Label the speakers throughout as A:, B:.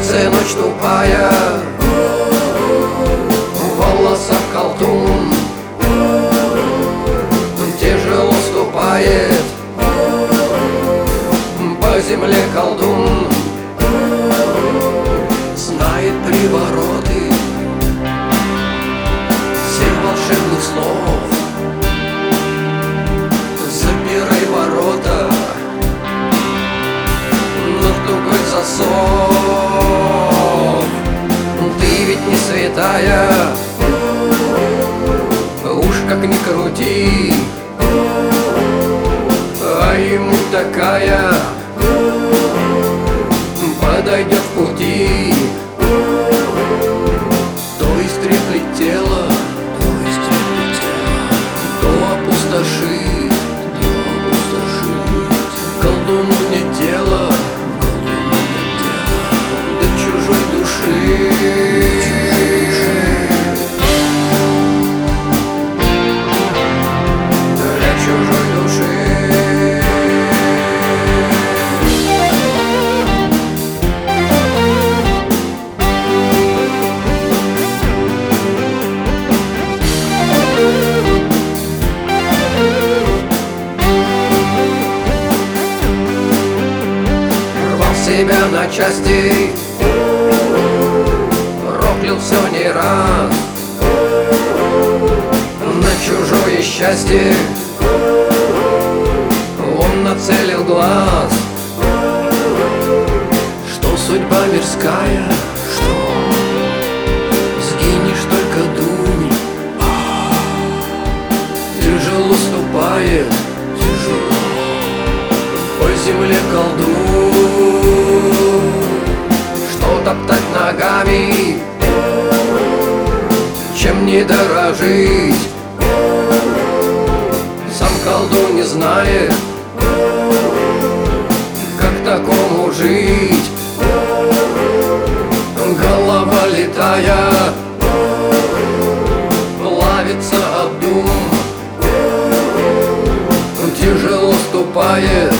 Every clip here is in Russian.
A: сердце ночь тупая, в волосах колдун, тяжело ступает по земле колдун. Знает привороты всех волшебных слов. Запирай ворота на тугой засов. Ты ведь не святая, уж как ни крути, а ему такая подойдет в пути. То истреблит тело, то опустошит, колдуну нет дела до чужой души. Для чужой души. Себя на части, проклял все не раз, на чужое счастье он нацелил глаз. Что судьба мирская, что сгинешь, только дунь. Тяжело ступает, тяжело по земле колдун. Что топтать ногами, чем не дорожить? Сам колдун не знает, как такому жить. Голова летая плавится об дум, тяжело ступает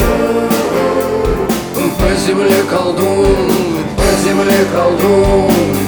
A: по земле колдун, по земле колдун.